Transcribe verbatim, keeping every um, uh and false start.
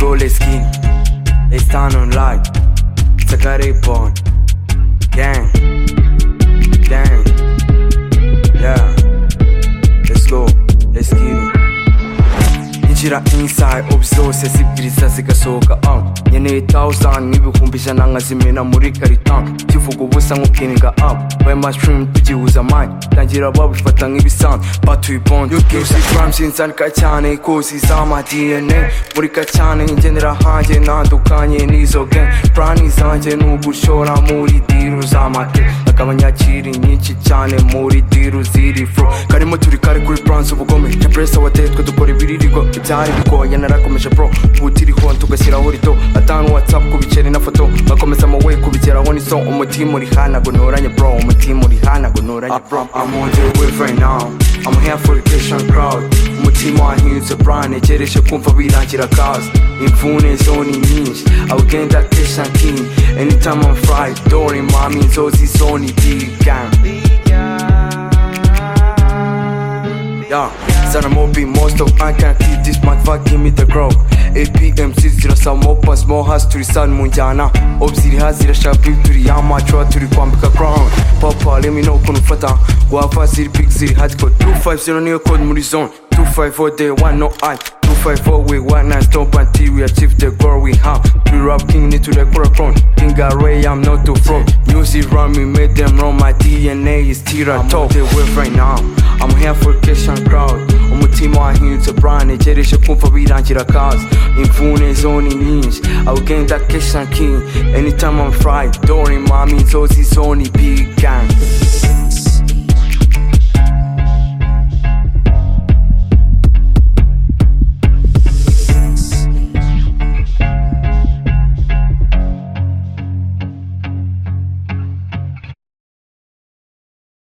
go, let's skin. Let's stand on light. Sakare born. Gang. Gang. Yeah. Let's go. Let's get it. Injira inside ops zose zibwiriza zigasohoka out. Nyeneye thousand n'ibihumbi ijana nkazimena muri karitan. Kivuga ubusa nk'ukininga up. By my stream tugihuza mind. Tangira babifata nk'ibisanzwe but we bond. You give me drums insanika cyane kozi zama D N A. Murika cyane ngendera hanjye ntandukanye n'izo gang. Plani zanjye n'ugushora muri diru z'amake. Akabanyakiri nyinshi cyane muri diru ziri fro. Karimo turi kare kuri plans ubugome. Depressa watetwe dukora ibiririgo. Ibyari bigoye narakomeje bro. Butiriho tugashyiraho rito. Atanu WhatsApp kubiceri na foto. Bakomeza amawe kubigeraho niso. Umutima uri hana ngo ntoranye bro. Umutima uri hana ngo ntoranye bro. I'm on the wave right now. I'm here for the Christian crowd. Umutima wahindutse brand. Negereje kumva birangira kazi. Imvune zo ni nyinshi. Awugenda Christian king. Anytime I'm fried. Dori mami inzozi zo ni big gang. Yeah, son of Moby, most of I can't keep this motherfucker, give me the growth. A P M C zirasa mopa, small house turi san munjana. Obziri hazira shapi turi yama, chwa turi kwambika crown. Papa, let me know ukuntu fata. Guava ziri big ziri hardcore. two five zero niyo code muri zone. two five four day one no I. two five four we one nine stop until we achieve the goal we have. We rap king need to the crown. King Ray, I'm not too from. Music run me, made them run. My D N A is tira top. The wave right now. I'm here for Christian crowd. Umutima wahindutse brand. Negereje kumva birangira kazi. Imvune zo ni nyinshi. Awugenda Christian king. Anytime I'm fried. Dori mami inzozi zo ni big gang.